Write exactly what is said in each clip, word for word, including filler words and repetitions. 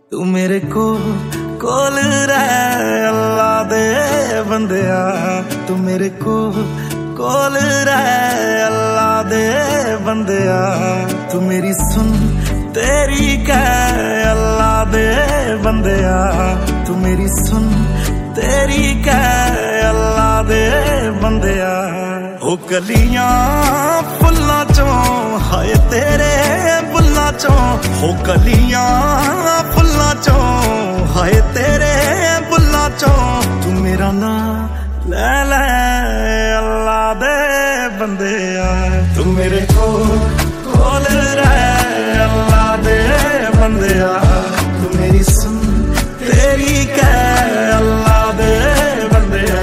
तू मेरे को कोल रह अल्लाह दे बंदिया, तू मेरे को कोल रह अल्लाह दे बंदिया। तू मेरी सुन तेरी कह अल्लाह दे बंदिया, तू मेरी सुन तेरी कह अल्लाह दे बंदिया। ओ कलियां फुल्लां चों हाय तेरे बुल्लां चों, हो कलियां फुल्लां चों हाय तेरे बुल्लां चों। तू मेरा नाम ले ले अल्लाह दे बंदिया, तू मेरे को कोल रह अल्लाह दे बंदिया। तू मेरी सुन तेरी कह अल्लाह दे बंदिया।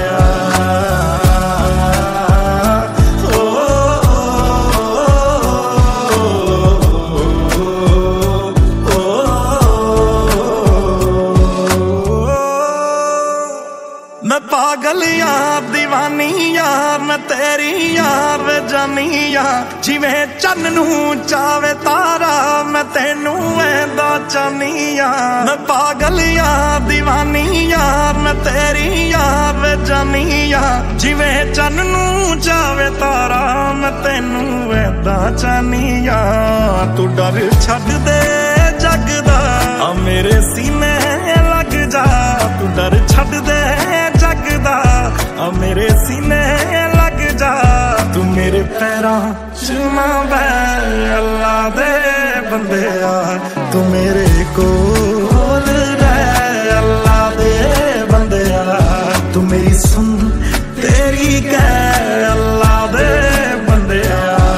मैं पागल यार दीवानी यार मैं तेरी यार वे जानी यार, जिवें चन्न नू चावे तारा मैं तेनू ऐदा चाहनी यार। मैं पागल यार दीवानी यार मैं तेरी यार वे जानी यार, जिवें चन्न नू चावे तारा मैं तेनू ऐदा चाहनी यार। तू डर छड्ड दे जग दा आ मेरे सीने लग जा, तू डर छड्ड दे जग दा आ मेरे सीने लग जा। तू मेरे पैरां च ना बैठ अल्लाह दे बंदिया, तू मेरे कोल रह अल्लाह दे बंदिया। तू मेरी सुन तेरी कह अल्लाह दे बंदिया।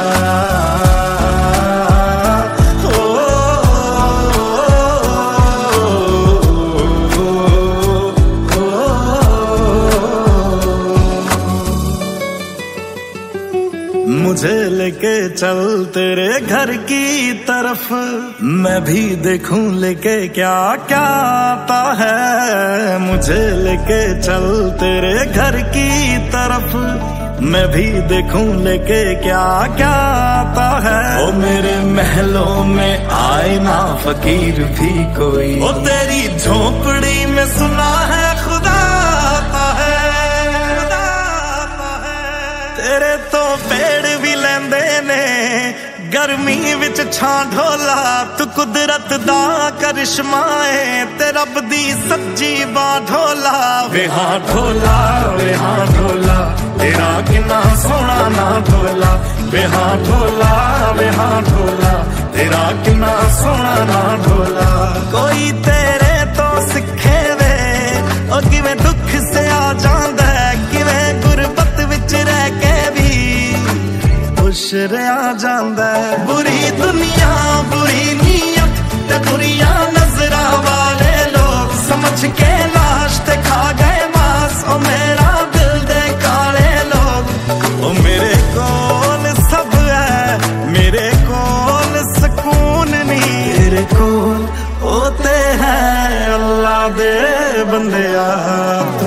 मुझे लेके चल तेरे घर की तरफ, मैं भी देखूं लेके क्या क्या आता है। मुझे लेके चल तेरे घर की तरफ, मैं भी देखूं लेके क्या क्या आता है। ओ मेरे महलों में आए ना फकीर भी कोई, ओ तेरी झोपड़ी में सुना है खुदा आता है। तेरे तो पेड़ भी लेंदे ने गर्मी विच छां ढोला, तू कुदरत दा करिश्मा है ते रब दी सच्ची बां ढोला। वे हां ढोला वे हां ढोला तेरा किन्ना सोहना ना ढोला, वे हां ढोला वे हां ढोला तेरा किन्ना सोहना ना ढोला। कोई तेरे तो सिखे वे ओ किवें दुख से आ जांदा है, किवें गुरबत विच रह के भी खुश रहा जांदा है। बुरी दुनिया बुरी नीयत ते बुरिया नजरां वाले लोग समझ के लाश ते खा गए मांस, ओ मेरा दिल दे काले लोग। ओ मेरे कोल सब है मेरे कोल सुकून नहीं, तेरे कोल होते हैं अल्लाह दे बंदिया।